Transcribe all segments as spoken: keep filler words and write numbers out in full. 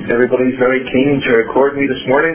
Everybody's very keen to record me this morning.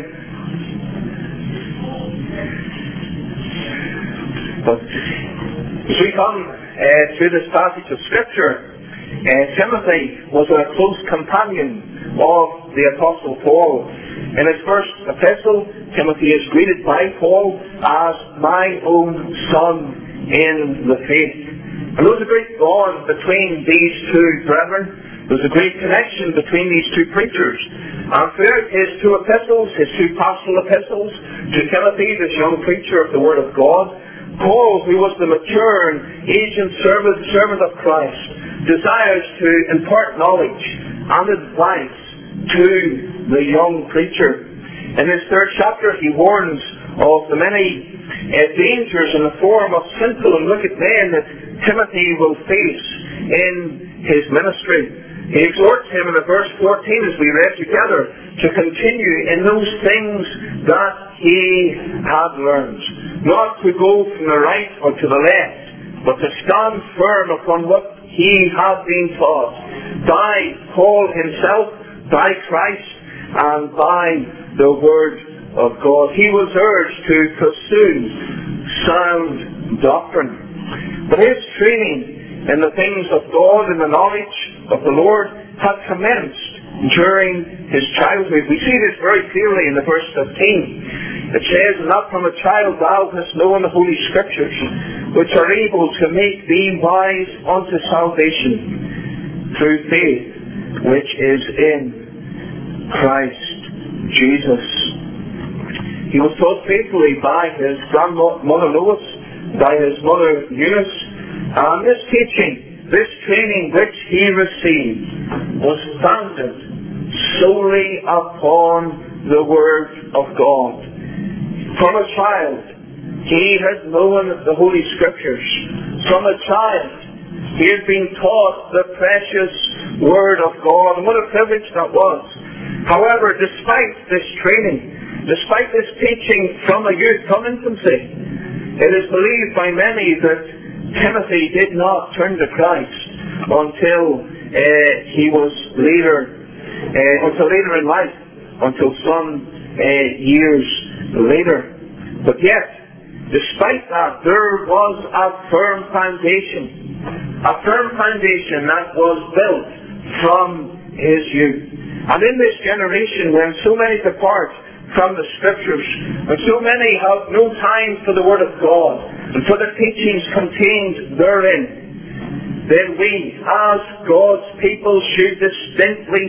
But as we come uh, through this passage of Scripture, uh, Timothy was a close companion of the Apostle Paul. In his first epistle, Timothy is greeted by Paul as my own son in the faith. And there was a great bond between these two brethren. There was a great connection between these two preachers. And throughout his two epistles, his two pastoral epistles, to Timothy, this young preacher of the Word of God, Paul, who was the mature and aged servant, servant of Christ, desires to impart knowledge and advice to the young preacher. In his third chapter, he warns of the many uh, dangers in the form of sinful and wicked men that Timothy will face in his ministry. He exhorts him in verse fourteen, as we read together, to continue in those things that he had learned. Not to go from the right or to the left, but to stand firm upon what he had been taught by Paul himself, by Christ, and by the Word of God. He was urged to pursue sound doctrine. But his training in the things of God and the knowledge of the Lord had commenced during his childhood. We see this very clearly in the verse fifteen. It says, "Not from a child thou hast known the Holy Scriptures, which are able to make thee wise unto salvation through faith, which is in Christ Jesus." He was taught faithfully by his grandmother Lois, by his mother Eunice, and this teaching, this training which he received was founded solely upon the Word of God. From a child, he had known the Holy Scriptures. From a child, he had been taught the precious Word of God, and what a privilege that was. However, despite this training, despite this teaching from a youth, from infancy, it is believed by many that Timothy did not turn to Christ until uh, he was later, uh, until later in life, until some uh, years later. But yet, despite that, there was a firm foundation, a firm foundation that was built from his youth. And in this generation, when so many depart from the Scriptures, and so many have no time for the Word of God, and for the teachings contained therein, then we, as God's people, should distinctly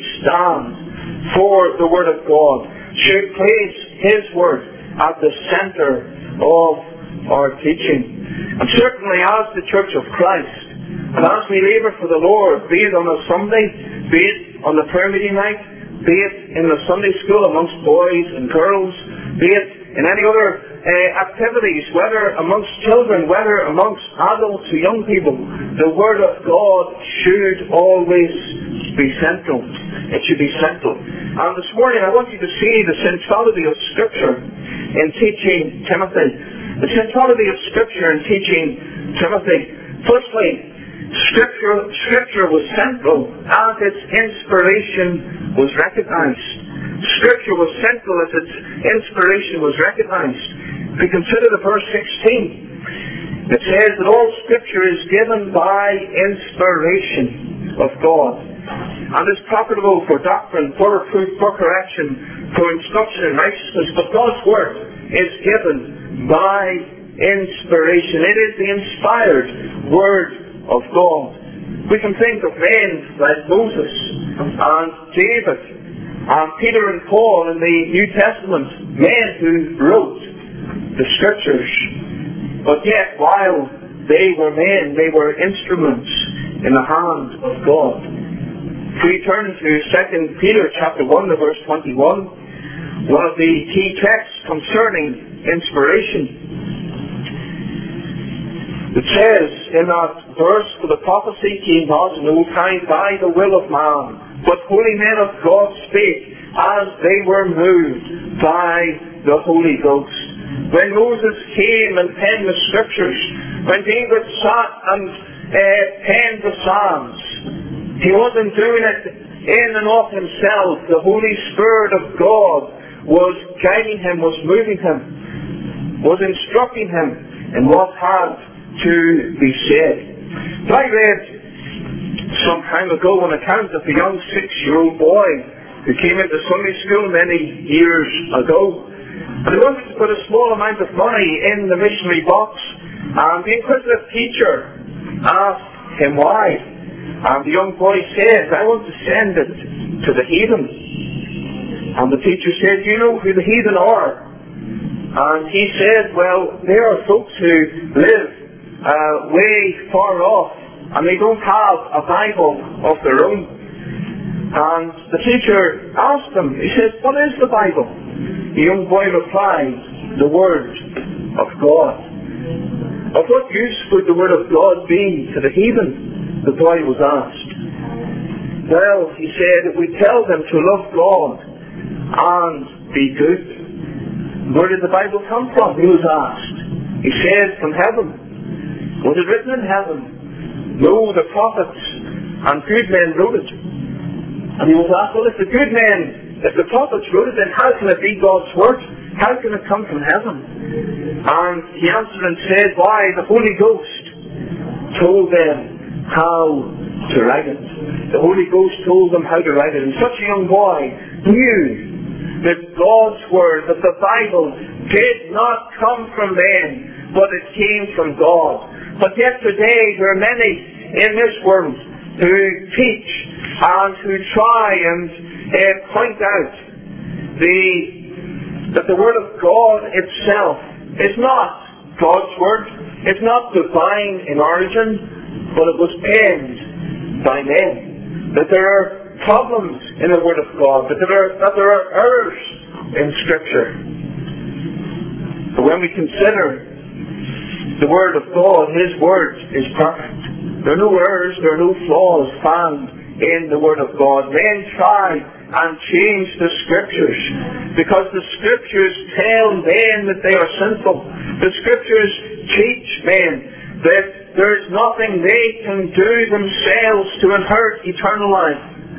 stand for the Word of God, should place His Word at the center of our teaching. And certainly as the Church of Christ, and as we labour for the Lord, be it on a Sunday, be it on the prayer meeting night, be it in the Sunday school amongst boys and girls, be it in any other uh, activities, whether amongst children, whether amongst adults or young people, the Word of God should always be central. It should be central. And this morning I want you to see the centrality of Scripture in teaching Timothy. The centrality of Scripture in teaching Timothy. Firstly, Scripture, Scripture was central as its inspiration was recognized. Scripture was central as its inspiration was recognized. If we consider the verse sixteen, it says that all Scripture is given by inspiration of God, and is profitable for doctrine, for reproof, for correction, for instruction in righteousness. But God's Word is given by inspiration. It is the inspired Word of God. We can think of men like Moses and David and Peter and Paul in the New Testament, men who wrote the Scriptures. But yet, while they were men, they were instruments in the hand of God. If we turn to Second Peter chapter one, verse twenty-one, one of the key texts concerning inspiration, it says in that verse, "For the prophecy came not in old time by the will of man, but holy men of God spake as they were moved by the Holy Ghost." When Moses came and penned the Scriptures, when David sat and uh, penned the Psalms, he wasn't doing it in and of himself. The Holy Spirit of God was guiding him, was moving him, was instructing him in what had to be said. I read some time ago an account of a young six-year-old boy who came into Sunday school many years ago. And he wanted to put a small amount of money in the missionary box, and the inquisitive teacher asked him why. And the young boy said, I want to send it to the heathen. And the teacher said, do you know who the heathen are? And he said, well, they are folks who live uh, way far off, and they don't have a Bible of their own. And the teacher asked him, he said, what is the Bible? The young boy replied, the Word of God. Of what use would the Word of God be to the heathen? The boy was asked. Well, he said, it would tell them to love God and be good. Where did the Bible come from? He was asked. He said, from heaven. Was it written in heaven? No, the prophets and good men wrote it. And he was asked, well, if the good men, if the prophets wrote it, then how can it be God's Word? How can it come from heaven? And he answered and said, why, the Holy Ghost told them how to write it. The Holy Ghost told them how to write it. And such a young boy knew that God's Word, that the Bible did not come from men, but it came from God. But yet today there are many in this world who teach and who try and uh, point out the, that the Word of God itself is not God's Word. It's not divine in origin, but it was penned by men. That there are problems in the Word of God, that there are, that there are errors in Scripture. But when we consider the Word of God, His Word is perfect. There are no errors, there are no flaws found in the Word of God. Men try and change the Scriptures because the Scriptures tell men that they are sinful. The Scriptures teach men that there is nothing they can do themselves to inherit eternal life.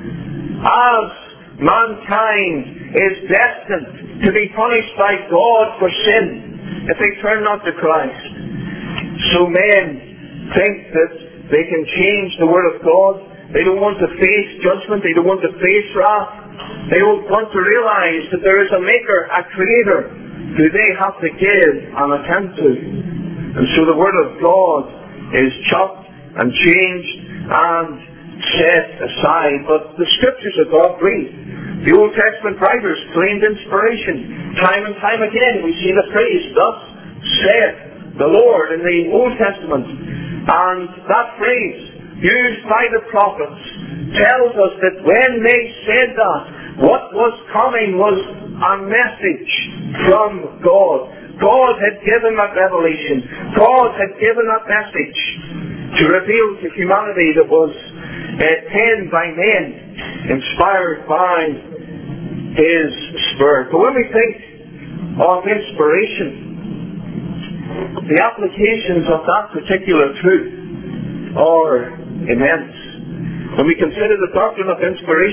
As mankind is destined to be punished by God for sin if they turn not to Christ, so men think that they can change the Word of God. They don't want to face judgment. They don't want to face wrath. They don't want to realize that there is a Maker, a Creator, who they have to give an account to. And so the Word of God is chopped and changed and set aside. But the Scriptures of God breathed. The Old Testament writers claimed inspiration. Time and time again we see the phrase, thus saith the Lord, in the Old Testament. And that phrase, used by the prophets, tells us that when they said that, what was coming was a message from God. God had given that revelation. God had given that message to reveal to humanity that was uh, penned by men, inspired by His Spirit. But when we think of inspiration, the applications of that particular truth are immense. When we consider the doctrine of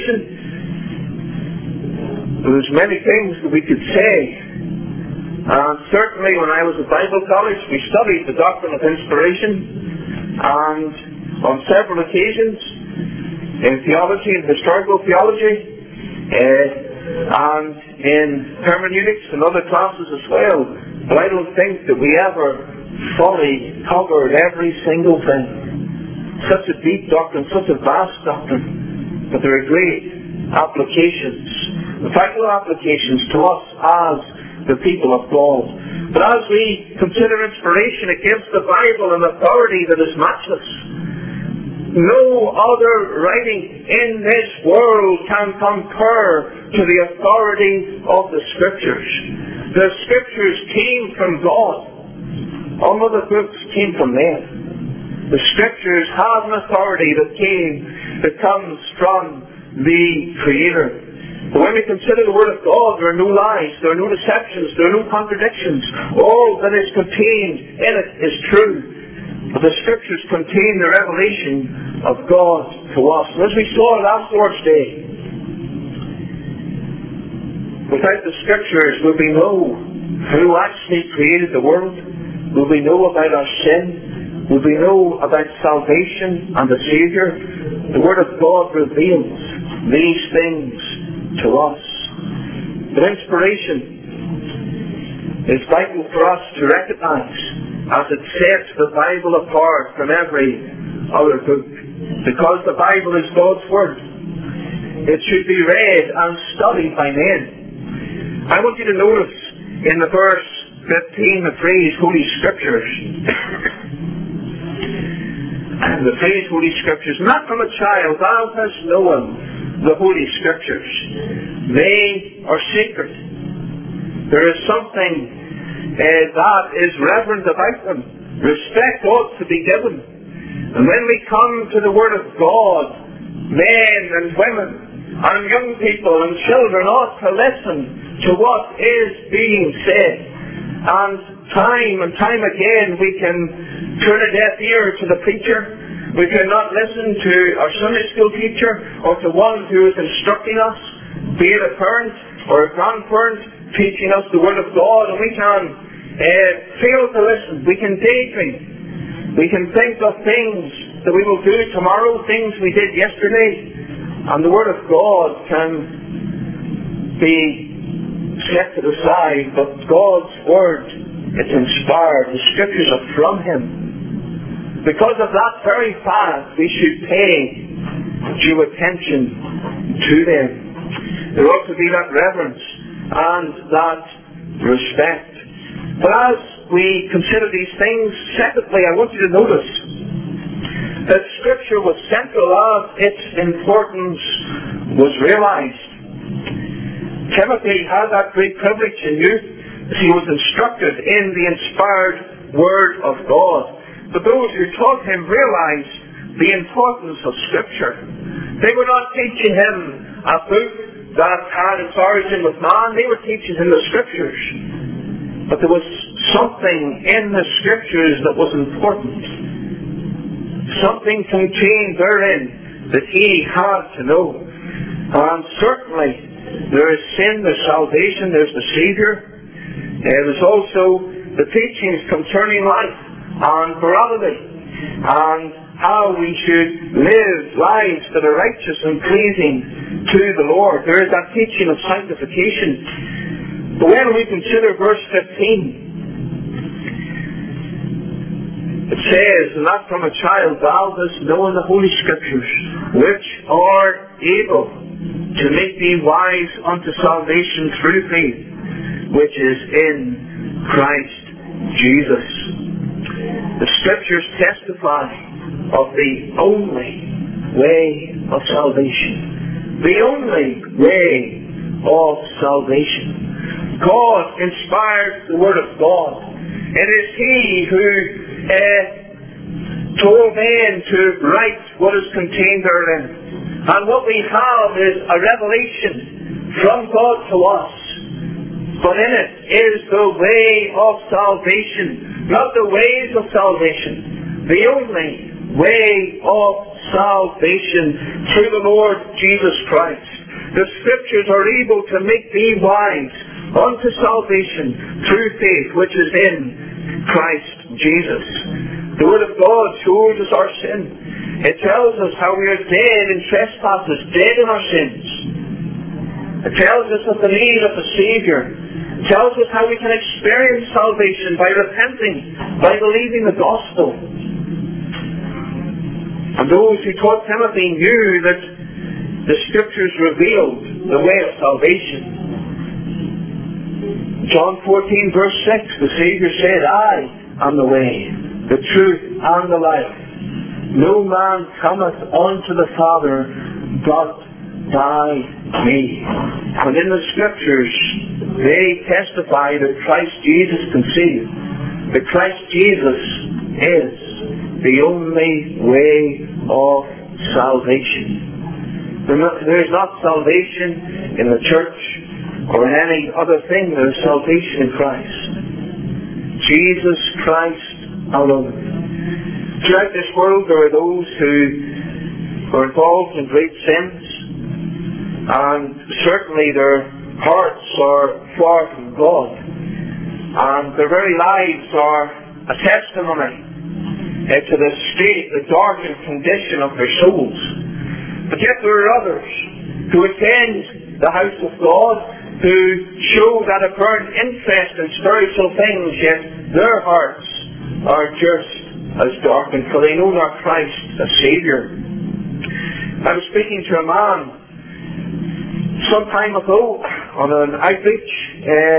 inspiration, there's many things that we could say. And certainly when I was at Bible college, we studied the doctrine of inspiration. And on several occasions, in theology and historical theology, uh, and in hermeneutics and other classes as well. But I don't think that we ever fully covered every single thing. Such a deep doctrine, such a vast doctrine, but there are great applications, vital applications to us as the people of God. But as we consider inspiration, it gives the Bible an authority that is matchless. No other writing in this world can compare to the authority of the Scriptures. The Scriptures came from God. All other books came from men. The Scriptures have an authority that came, that comes from the Creator. But when we consider the Word of God, there are no lies, there are no deceptions, there are no contradictions. All that is contained in it is true. But the Scriptures contain the revelation of God to us. And as we saw last Lord's Day, without the Scriptures will we know who actually created the world? Will we know about our sin? Will we know about salvation and the Saviour? The Word of God reveals these things to us. But inspiration is vital for us to recognize as it sets the Bible apart from every other book. Because the Bible is God's Word, it should be read and studied by men. I want you to notice in the verse fifteen the phrase Holy Scriptures. And the phrase Holy Scriptures, not from a child, thou hast known the Holy Scriptures. They are sacred. There is something uh, that is reverent about them. Respect ought to be given. And when we come to the Word of God, men and women and young people and children ought to listen to what is being said. And time and time again we can turn a deaf ear to the preacher. We cannot listen to our Sunday school teacher or to one who is instructing us, be it a parent or a grandparent teaching us the Word of God, and we can uh, fail to listen. We can daydream. We can think of things that we will do tomorrow, things we did yesterday, and the Word of God can be set to the side, but God's Word is inspired. The Scriptures are from Him. Because of that very fact, we should pay due attention to them. There ought to be that reverence and that respect. But as we consider these things, secondly, I want you to notice that Scripture was central as its importance was realized. Timothy had that great privilege in youth as he was instructed in the inspired Word of God. But those who taught him realized the importance of Scripture. They were not teaching him a book that had its origin with man. They were teaching him the Scriptures. But there was something in the Scriptures that was important. Something contained therein that he had to know. And certainly there is sin, there's salvation, there's the Saviour. Uh, there's also the teachings concerning life and morality, and how we should live lives that are righteous and pleasing to the Lord. There is that teaching of sanctification. But when we consider verse fifteen, it says, not from a child thou hast known the Holy Scriptures, which are able to make thee wise unto salvation through faith, which is in Christ Jesus. The Scriptures testify of the only way of salvation. The only way of salvation. God inspired the Word of God. It is He who uh, told men to write what is contained therein. And what we have is a revelation from God to us. But in it is the way of salvation. Not the ways of salvation. The only way of salvation through the Lord Jesus Christ. The Scriptures are able to make thee wise unto salvation through faith which is in Christ Jesus. The Word of God shows us our sin. It tells us how we are dead in trespasses, dead in our sins. It tells us of the need of the Saviour. It tells us how we can experience salvation by repenting, by believing the gospel. And those who taught Timothy knew that the Scriptures revealed the way of salvation. John fourteen verse six, the Saviour said, I am the way, the truth, and the life. No man cometh unto the Father but by me. And in the Scriptures, they testify that Christ Jesus can save. That Christ Jesus is the only way of salvation. There is not salvation in the church or in any other thing. There is salvation in Christ. Jesus Christ alone. Throughout this world there are those who were involved in great sins, and certainly their hearts are far from God, and their very lives are a testimony uh, to the state, the darkened condition of their souls. But yet there are others who attend the house of God, who show that apparent interest in spiritual things, yet their hearts are just as darkened, for they know not Christ as Saviour. I was speaking to a man some time ago on an outreach, uh,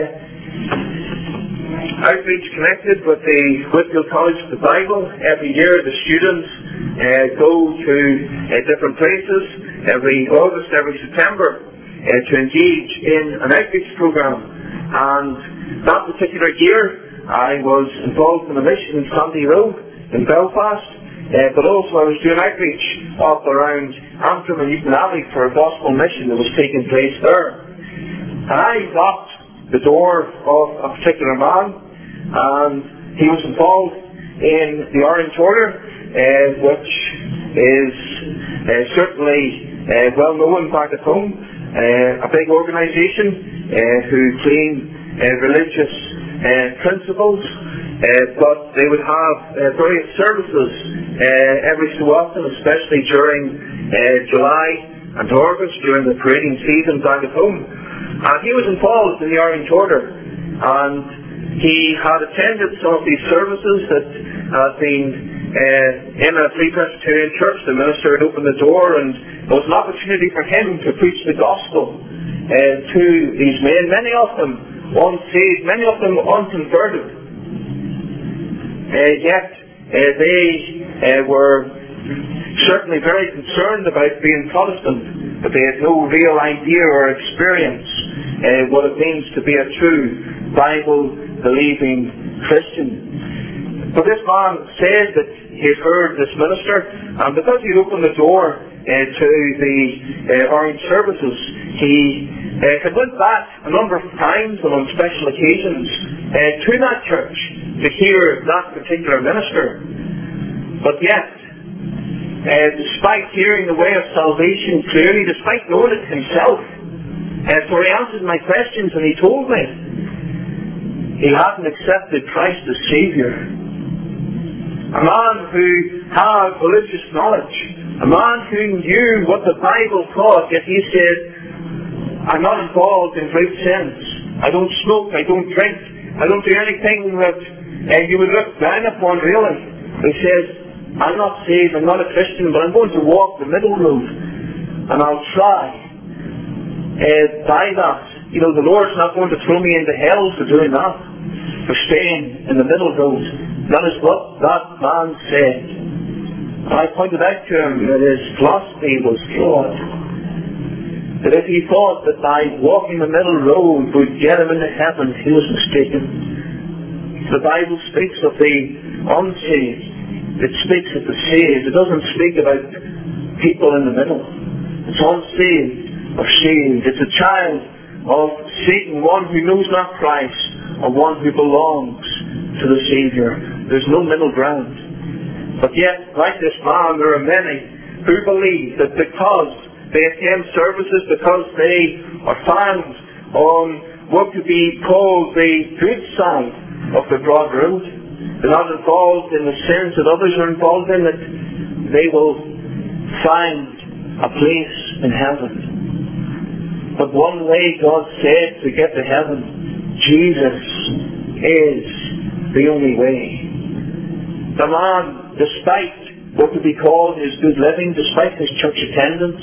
outreach connected with the Whitfield College of the Bible. Every year the students uh, go to uh, different places every August, every September uh, to engage in an outreach program. And that particular year I was involved in a mission in Sandy Road in Belfast, uh, but also I was doing outreach up around Antrim and Newton Abbey for a gospel mission that was taking place there. And I knocked the door of a particular man, and he was involved in the Orange Order, uh, which is uh, certainly uh, well known back at home, uh, a big organisation uh, who claim uh, religious uh, principles, uh, but they would have uh, various services uh, every so often, especially during uh, July and August, during the parading season back at home. And he was involved in the Orange Order, and he had attended some of these services that had been uh, in a Free Presbyterian church. The minister had opened the door, and there was an opportunity for him to preach the gospel uh, to these men, many of them unsaved, many of them unconverted. Uh, yet uh, they uh, were certainly very concerned about being Protestant, but they had no real idea or experience uh, what it means to be a true Bible-believing Christian. But this man said that he had heard this minister, and because he opened the door uh, to the uh, Orange services, he uh, had went back a number of times and on special occasions uh, to that church to hear that particular minister. But yet, uh, despite hearing the way of salvation clearly, despite knowing it himself, uh, for he answered my questions and he told me he hadn't accepted Christ as Saviour. A man who had religious knowledge, a man who knew what the Bible taught, yet he said, I'm not involved in great sins. I don't smoke, I don't drink, I don't do anything that uh, you would look down upon, really. He says, I'm not saved, I'm not a Christian, but I'm going to walk the middle road, and I'll try uh, by that. You know, the Lord's not going to throw me into hell for doing that, for staying in the middle road. That is what that man said. And I pointed out to him that his philosophy was flawed. That if he thought that by walking the middle road would get him into heaven, he was mistaken. The Bible speaks of the unsaved. It speaks of the saved. It doesn't speak about people in the middle. It's unsaved or saved. It's a child of Satan, one who knows not Christ, or one who belongs to the Saviour. There's no middle ground. But yet, like this man, there are many who believe that because they attend services, because they are found on what could be called the good side of the broad road, they're not involved in the sins that others are involved in, that they will find a place in heaven. But one way God said to get to heaven, Jesus is the only way. The man, despite what could be called his good living, despite his church attendance,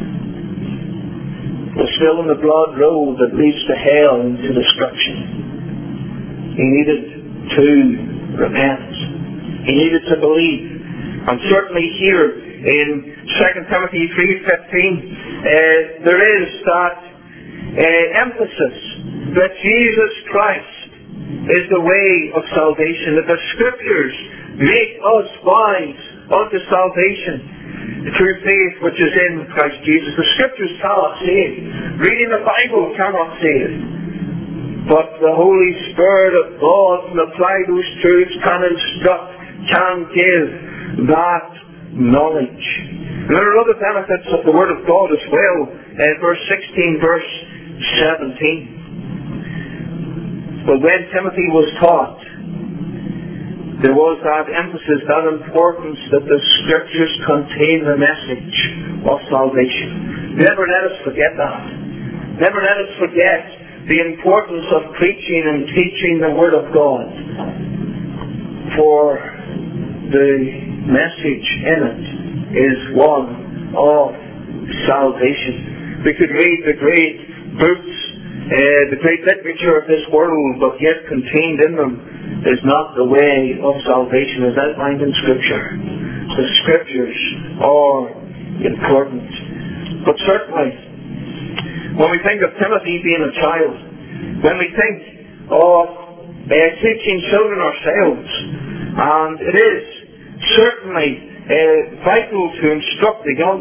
was still on the broad road that leads to hell and to destruction. He needed to repent. He needed to believe. And certainly here in Second Timothy three fifteen, uh, there is that uh, emphasis that Jesus Christ is the way of salvation, that the Scriptures make us wise unto salvation through faith which is in Christ Jesus. The Scriptures cannot save. Reading the Bible cannot save. But the Holy Spirit of God can apply those truths, can instruct, can give that knowledge. And there are other benefits of the Word of God as well. Uh, verse sixteen, verse seventeen. But when Timothy was taught, there was that emphasis, that importance that the Scriptures contain the message of salvation. Never let us forget that. Never let us forget the importance of preaching and teaching the Word of God. For the message in it is one of salvation. We could read the great books, uh, the great literature of this world, but yet contained in them is not the way of salvation as outlined in Scripture. The Scriptures are important. But certainly, when we think of Timothy being a child, when we think of uh, teaching children ourselves, and it is certainly uh, vital to instruct the young.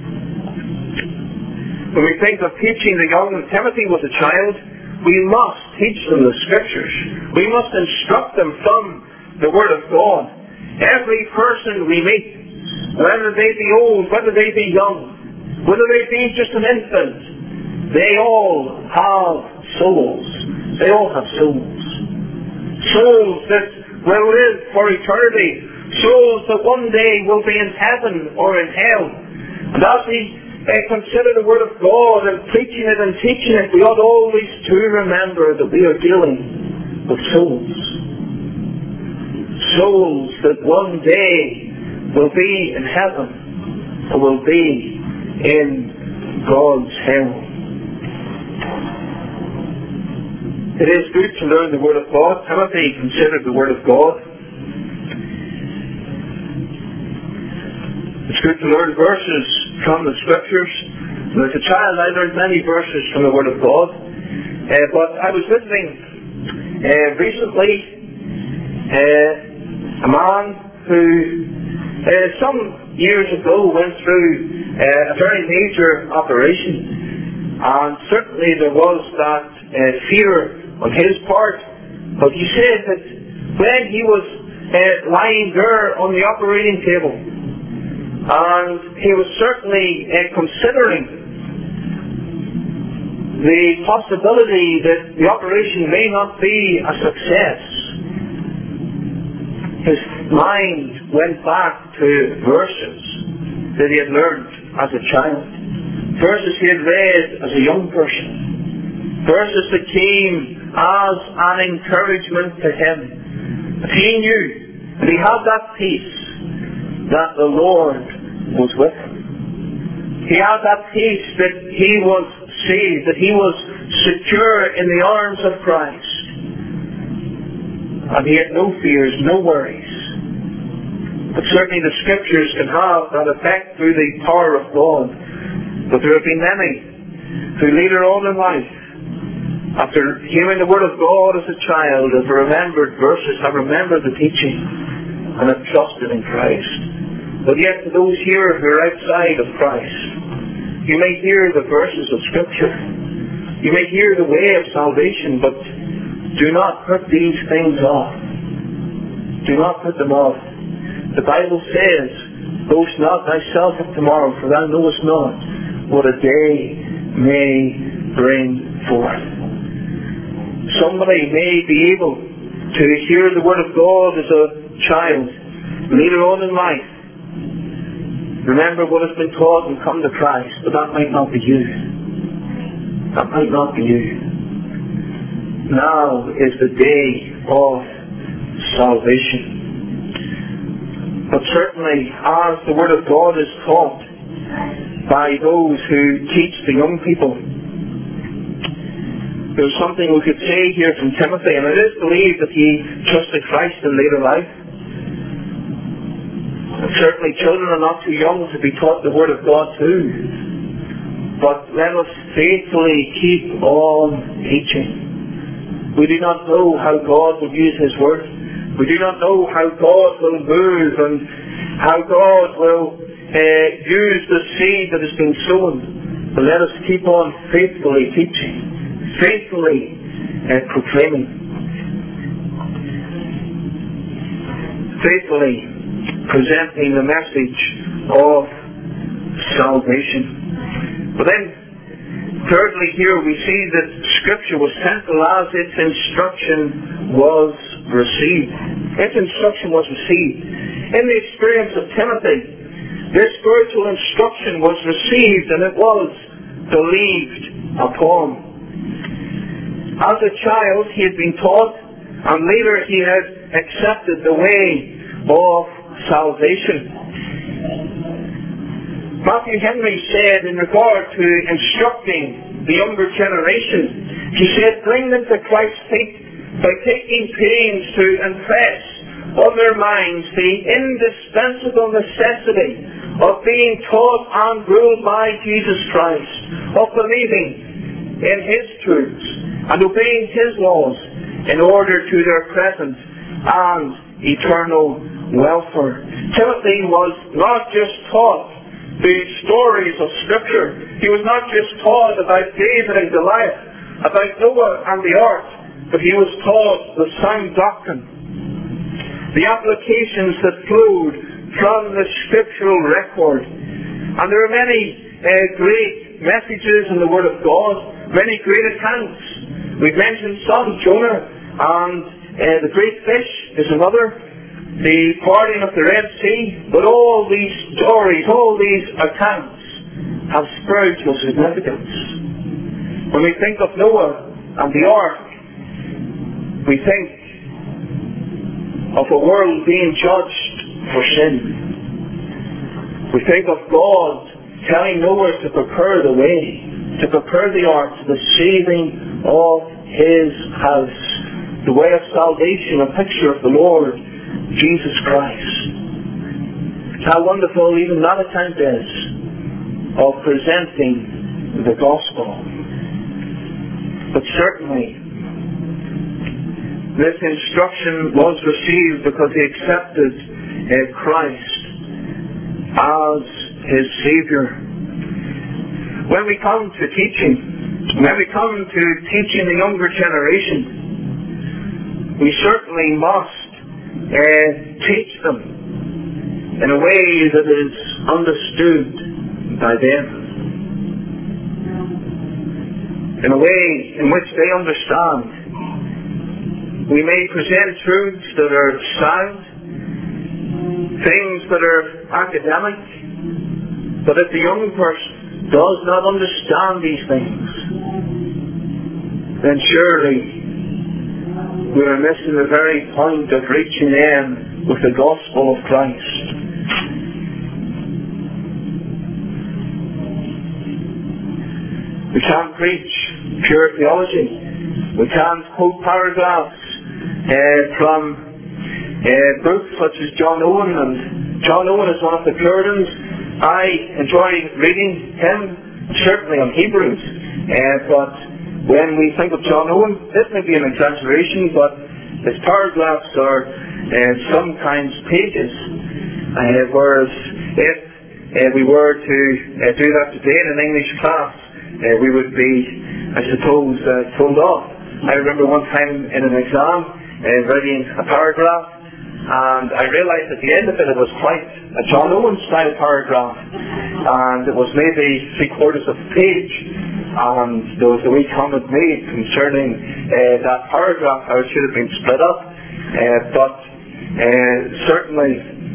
When we think of teaching the young, and Timothy was a child, we must teach them the Scriptures. We must instruct them from the Word of God. Every person we meet, whether they be old, whether they be young, whether they be just an infant, they all have souls. They all have souls. Souls that will live for eternity. Souls that one day will be in heaven or in hell. And as we Uh, consider the Word of God and preaching it and teaching it, we ought always to remember that we are dealing with souls. Souls that one day will be in heaven or will be in God's hell. It is good to learn the Word of God. Timothy considered the Word of God. It's good to learn verses from the Scriptures. And as a child, I learned many verses from the Word of God. Uh, but I was visiting uh, recently uh, a man who uh, some years ago went through uh, a very major operation. And certainly there was that uh, fear on his part. But he said that when he was uh, lying there on the operating table, and he was certainly uh, considering the possibility that the operation may not be a success. His mind went back to verses that he had learned as a child. Verses he had read as a young person. Verses that came as an encouragement to him. He knew, and he had that peace, that the Lord was with him. He had that peace that he was saved, that he was secure in the arms of Christ. And he had no fears, no worries. But certainly the Scriptures can have that effect through the power of God. But there have been many who later on in life, after hearing the Word of God as a child, have remembered verses, have remembered the teaching, and have trusted in Christ. But yet to those here who are outside of Christ, you may hear the verses of Scripture. You may hear the way of salvation, but do not put these things off. Do not put them off. The Bible says, boast not thyself of tomorrow, for thou knowest not what a day may bring forth. Somebody may be able to hear the Word of God as a child, later on in life, remember what has been taught and come to Christ, but that might not be you. That might not be you. Now is the day of salvation. But certainly, as the Word of God is taught by those who teach the young people, there's something we could say here from Timothy, and it is believed that he trusted Christ in later life. And certainly children are not too young to be taught the Word of God too. But let us faithfully keep on teaching. We do not know how God will use His Word. We do not know how God will move and how God will uh, use the seed that has been sown. But let us keep on faithfully teaching, faithfully uh, proclaiming, faithfully presenting the message of salvation. But then, thirdly, here we see that Scripture was central as its instruction was received. Its instruction was received. In the experience of Timothy, this spiritual instruction was received and it was believed upon. As a child, he had been taught, and later he had accepted the way of salvation. Matthew Henry said in regard to instructing the younger generation, he said, bring them to Christ's feet by taking pains to impress on their minds the indispensable necessity of being taught and ruled by Jesus Christ, of believing in His truths and obeying His laws in order to their present and eternal welfare. Timothy was not just taught the stories of Scripture. He was not just taught about David and Goliath, about Noah and the ark, but he was taught the sound doctrine, the applications that flowed from the scriptural record. And there are many uh, great messages in the Word of God, many great accounts. We've mentioned some, Jonah, and uh, the great fish is another, the parting of the Red Sea. But all these stories, all these accounts have spiritual significance. When we think of Noah and the ark, we think of a world being judged for sin. We think of God telling Noah to prepare the way, to prepare the ark for the saving of His house, the way of salvation, a picture of the Lord Jesus Christ. How wonderful even that account is of presenting the gospel. But certainly this instruction was received because he accepted uh, Christ as his Savior. When we come to teaching, when we come to teaching the younger generation, we certainly must uh, teach them in a way that is understood by them, in a way in which they understand. We may present truths that are sound, things that are academic, but if the young person does not understand these things, then surely we are missing the very point of reaching them with the gospel of Christ. We can't preach pure theology. We can't quote paragraphs Uh, from uh, books such as John Owen, and John Owen is one of the Puritans. I enjoy reading him, certainly on Hebrews, uh, but when we think of John Owen, this may be an exaggeration, but his paragraphs are uh, sometimes pages, uh, whereas if uh, we were to uh, do that today in an English class, uh, we would be, I suppose, uh, told off. I remember one time in an exam, Uh, writing a paragraph, and I realised at the end of it it was quite a John Owen style paragraph, and it was maybe three quarters of a page, and there was a wee comment made concerning uh, that paragraph, how it should have been split up, uh, but uh, certainly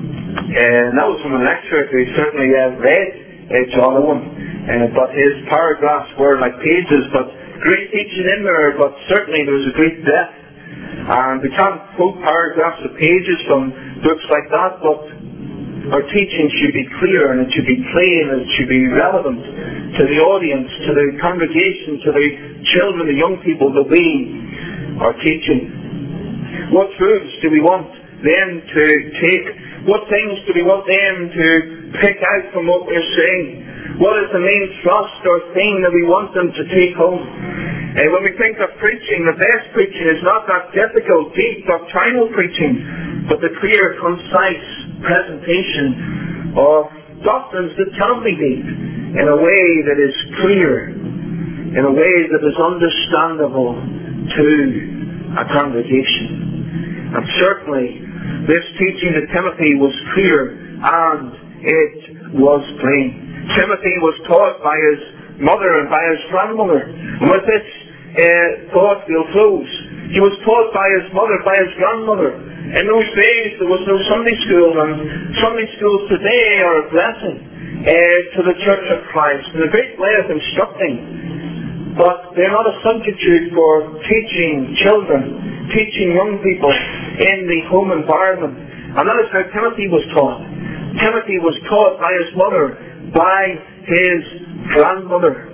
uh, that was from a lecturer who certainly uh, read uh, John Owen, uh, but his paragraphs were like pages, but great teaching in there, but certainly there was a great depth. And we can't quote paragraphs of pages from books like that, but our teaching should be clear, and it should be plain, and it should be relevant to the audience, to the congregation, to the children, the young people that we are teaching. What truths do we want them to take? What things do we want them to pick out from what we're saying? What is the main thrust or thing that we want them to take home? And when we think of preaching, the best preaching is not that difficult, deep, doctrinal preaching, but the clear, concise presentation of doctrines that can be deep in a way that is clear, in a way that is understandable to a congregation. And certainly, this teaching to Timothy was clear and it was plain. Timothy was taught by his mother and by his grandmother. And with this uh, thought we'll close. He was taught by his mother, by his grandmother. In those days there was no Sunday school, and Sunday schools today are a blessing uh, to the Church of Christ and a great way of instructing. But they're not a substitute for teaching children, teaching young people in the home environment. And that is how Timothy was taught. Timothy was taught by his mother, by his grandmother.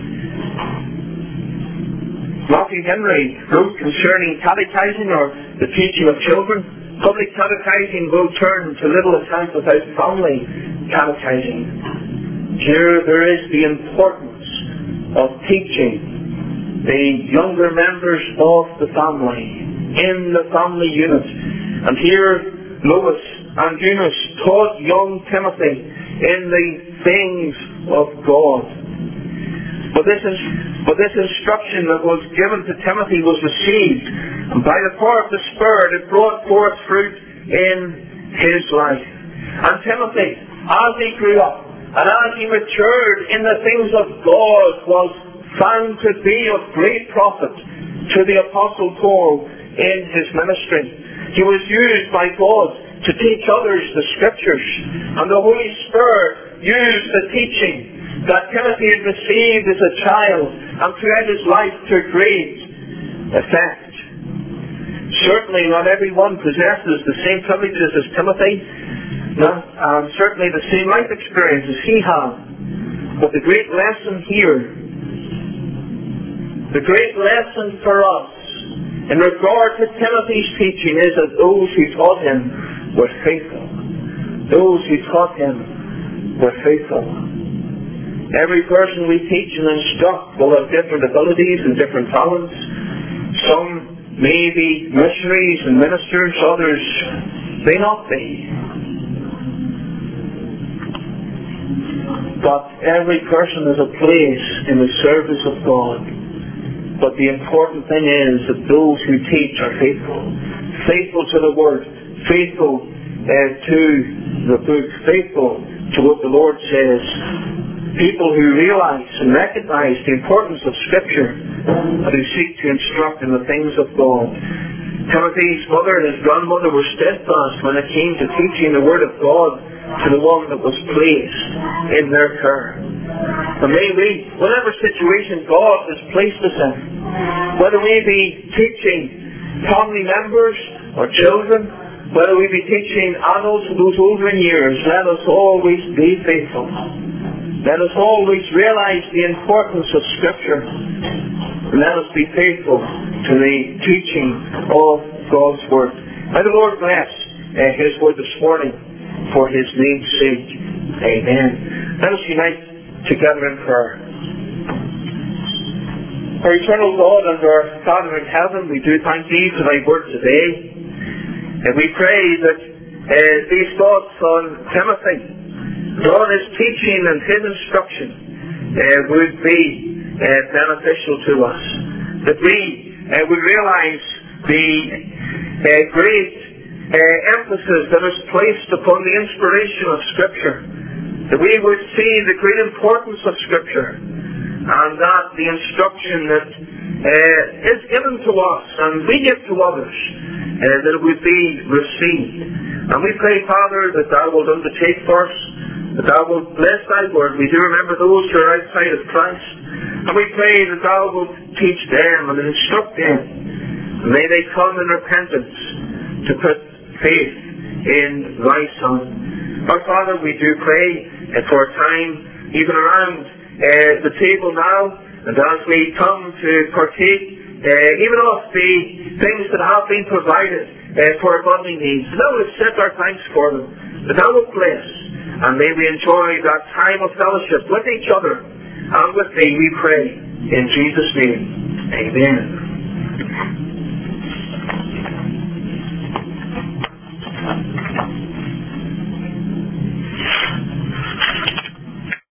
Matthew Henry wrote concerning catechizing, or the teaching of children. Public catechizing will turn to little account without family catechizing. Here there is the importance of teaching the younger members of the family in the family unit. And here Lois and Eunice taught young Timothy in the things of God. But this, is, but this instruction that was given to Timothy was received, and by the power of the Spirit it brought forth fruit in his life. And Timothy, as he grew up, and as he matured in the things of God, was found to be of great profit to the Apostle Paul in his ministry. He was used by God to teach others the Scriptures, and the Holy Spirit used the teaching that Timothy had received as a child and throughout his life to great effect. Certainly not everyone possesses the same privileges as Timothy, not, and certainly the same life experience as he had. But the great lesson here, the great lesson for us in regard to Timothy's teaching is that those who taught him were faithful. Those who taught him were faithful. Every person we teach and instruct will have different abilities and different talents. Some may be missionaries and ministers, others may not be. But every person has a place in the service of God. But the important thing is that those who teach are faithful. Faithful to the Word. Faithful uh, to the book. Faithful to what the Lord says. People who realize and recognize the importance of Scripture and who seek to instruct in the things of God. Timothy's mother and his grandmother were steadfast when it came to teaching the Word of God to the one that was placed in their care. And may we, whatever situation God has placed us in, whether we be teaching family members or children, whether we be teaching adults or those older in years, let us always be faithful. Let us always realize the importance of Scripture. Let us be faithful to the teaching of God's Word. May the Lord bless uh, His Word this morning for His name's sake. Amen. Let us unite together in prayer. Our eternal God and our Father in heaven, we do thank Thee for Thy Word today. And we pray that uh, these thoughts on Timothy, God, his teaching and his instruction uh, would be uh, beneficial to us. That we uh, would realize the uh, great uh, emphasis that is placed upon the inspiration of Scripture. That we would see the great importance of Scripture, and that the instruction that uh, is given to us and we give to others, uh, that it would be received. And we pray, Father, that Thou wilt undertake for us, that Thou wilt bless Thy Word. We do remember those who are outside of Christ. And we pray that Thou wilt teach them and instruct them. And may they come in repentance to put faith in Thy Son. Our Father, we do pray uh, for a time, even around uh, the table now, and as we come to partake uh, even of the things that have been provided uh, for our godly needs, that Thou wilt accept our thanks for them, that Thou wilt bless. And may we enjoy that time of fellowship with each other and with Thee, we pray. In Jesus' name, amen.